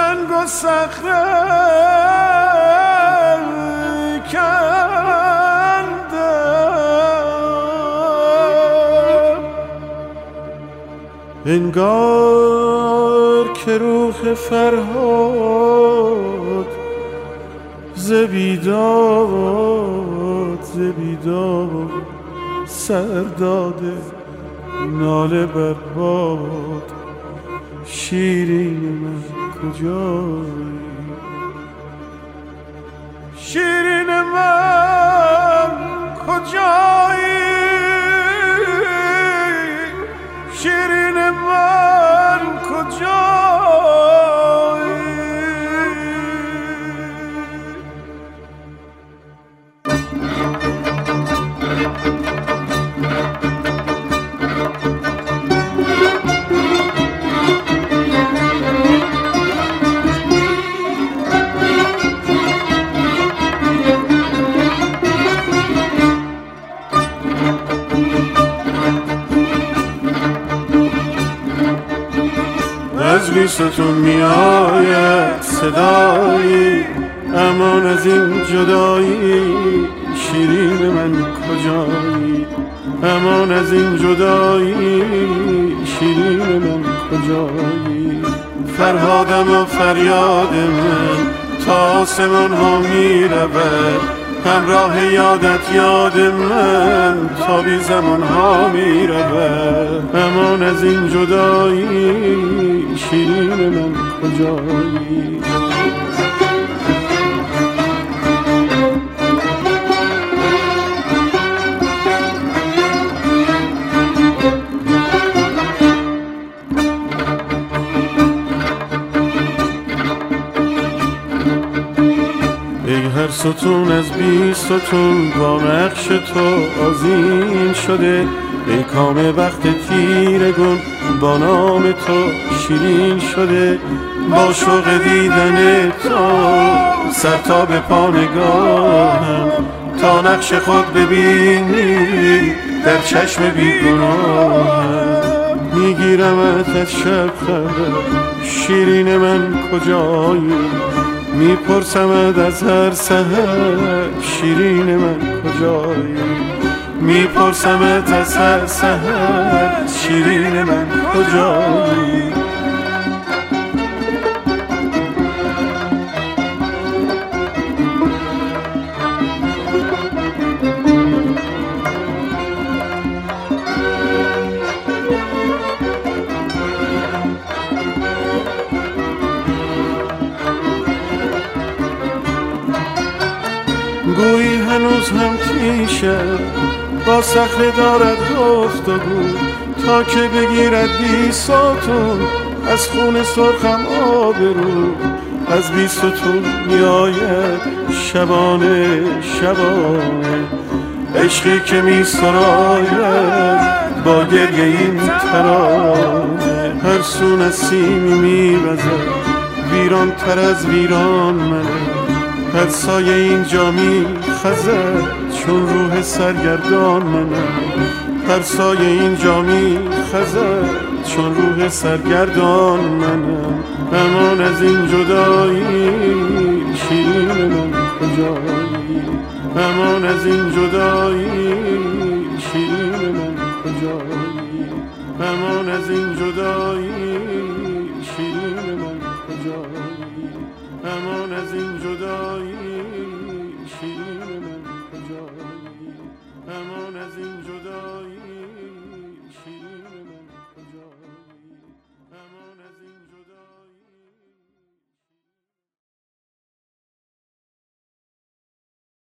سنگ و صخره کندم، انگار که روح فرهاد ز بیداد سر داده ناله بر باد. شیرین من کجایی، شیرین من کجایی، شیرین من کجایی. از بیستون می آید صدایی، امان از این جدایی، شیرین من کجایی، امان از این جدایی، شیرین من کجایی. فرهادم و فریاد من تا آسمان ها می رود، همراه یادت یاد من تا بی زمان ها می رود. امان از این جدایی، شیرین من کجایی. هر ستون از 20 ستون با نقش تو آذین شده، ای کام وقت تیرگون با نام تو شیرین شده. با شوق دیدن تو سر تا به پا نگاهم، تا نقش خود ببینی در چشم بیگناهم. میگیرمت از شب خبر، شیرین من کجایی، میپرسمت از هر سحر، شیرین من کجایی. میپرسمت از هر سحر، شیرین من کجایی. گویی هنوز هم تیشه با صخره دارد گفتگو، تا که بگیرد 20 ستون از خون سرخم آبرو. از 20 ستون می آید شبانه شبانه، عشقی که می سراید با گریه این ترانه. هر سو نسیمی می وزد ویران تر از ویران منه، هر سایه اینجا می خزد چون روح سرگردان منم. هر سایه اینجا می خزد چون روح سرگردان منم. امان از این جدایی، شیرین من کجایی، امان از این جدایی، شیرین من کجایی، امان از این جدایی، شیرین من کجایی، امان از این جدایی، شیرین من کجایی، امان از این جدایی.